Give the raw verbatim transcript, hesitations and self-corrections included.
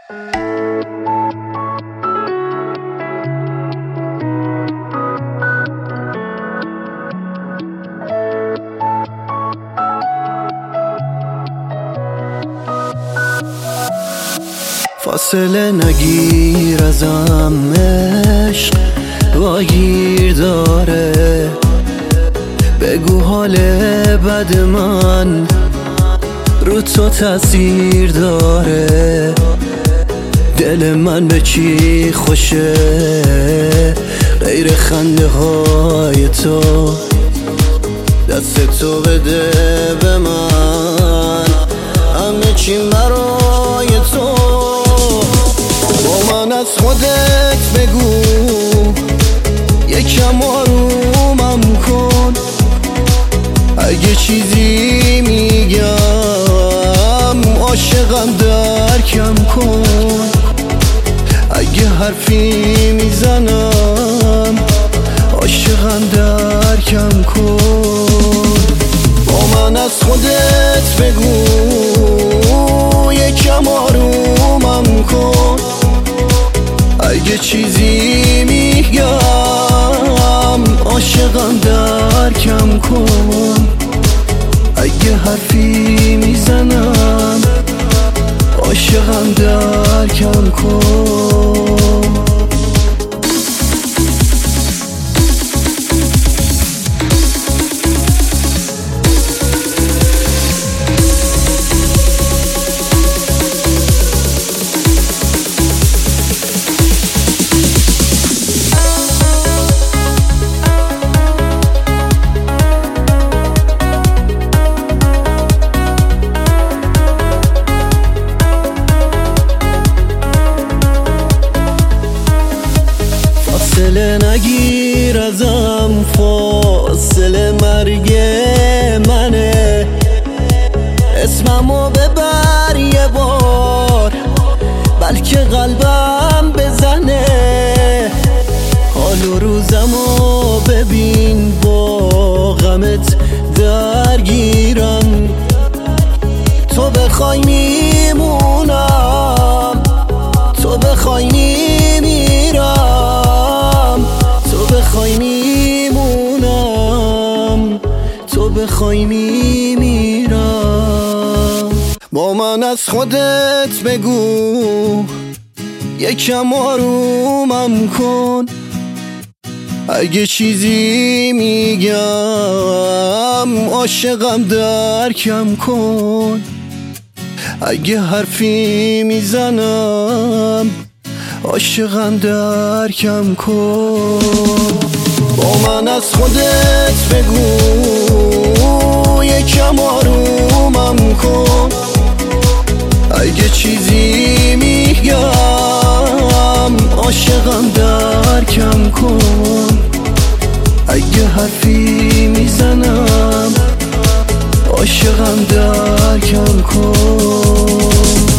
فاصله نگیر ازم عشق واگیر داره، بگو حال بد من رو تو تاثیر داره. دل من به چی خوشه غیر خنده های تو، دست تو بده به من همه چی برای تو. با من از خودت بگو یکم آرومم کن، اگه چیزی میگم عاشقم درکم کن، اگه حرفی میزنم عاشقم درکم کن. با من از خودت بگو یکم آرومم کن، اگه چیزی میگم عاشقم درکم کن، اگه حرفی میزنم عاشقم درکم کن. فاصله نگیر ازم، فاصله مرگ منه، اسممو ببر یه بار بلکه قلبم بزنه. حال و روزمو ببین با غمت درگیرم، تو بخوای میمونم، تو بخوای میمیرم، تو بخوای میمونم، تو بخوای میمیرم. با من از خودت بگو یکم آرومم کن، اگه چیزی میگم عاشقم درکم کن، اگه حرفی میزنم عاشقم درکم کن. با من از خودت بگو یکم آرومم کن، اگه چیزی میگم عاشقم درکم کن، اگه حرفی میزنم عاشقم درکم کن.